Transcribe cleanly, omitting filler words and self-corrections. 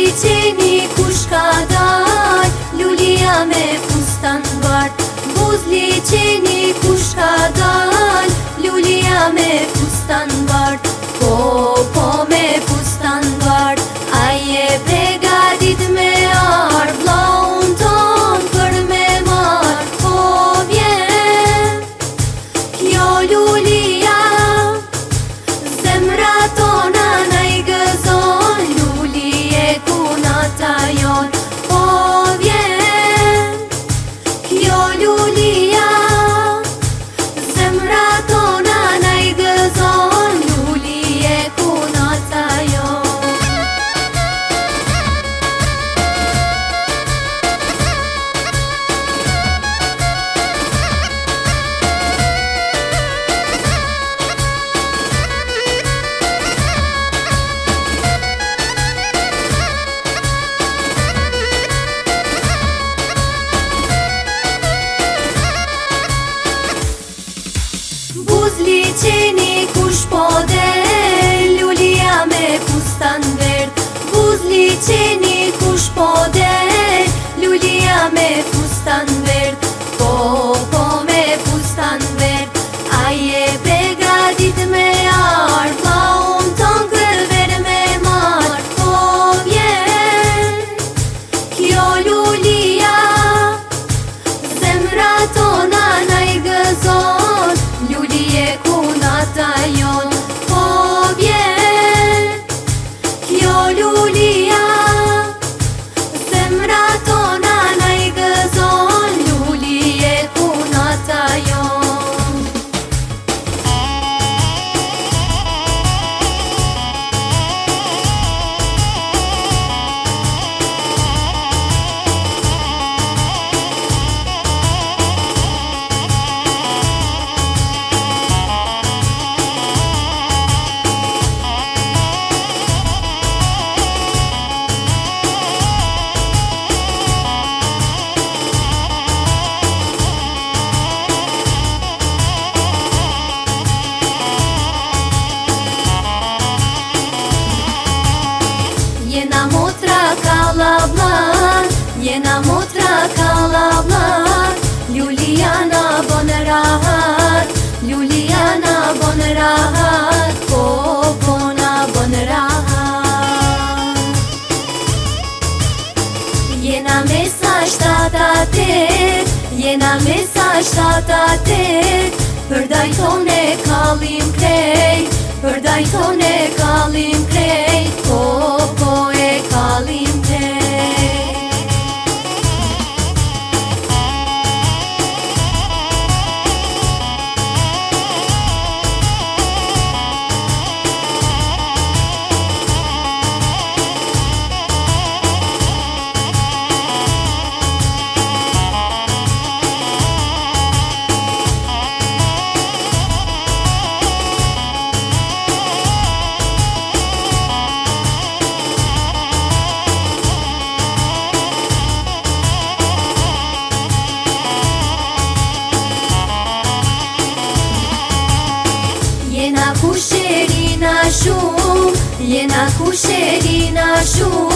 qeni kush ka dal, lulia me fustan bart. Buzli qeni kush ka dal, lulia me fustan bart. Po me fustan bart, aje pregadit me ardh, vllaun ton për me marr. Po vjen kjo lulia, zemra tona na I gëzon, luli e kunata jon. Po vjen kjo lulia, zemra tona na I gëzon, luli e kunata jon. Buzli qeni kush po del, lulia me fustan verd. Buzli qeni kush po del, lulia me fustan verd. Po me fustan verd, aje pregadit me ardh, vllaun ton kërver me marr. Po vjen kjo lulia, zemra tona na I gëzon, luli e kunata jon. Po vjen kjo lulia, zemra tona na I gëzon, luli e kunata jon. Jena motra kalablar, jena motra kalablar, Luliana bon rahat, Luliana bon rahat, popona bon rahat. Jena mesa 7-8, jena mesa 7-8, për dajton e kallim krejt, për dajton e kallim krejt, po e kallim krejt. Jena kusherina shumë, jena kusherina shumë,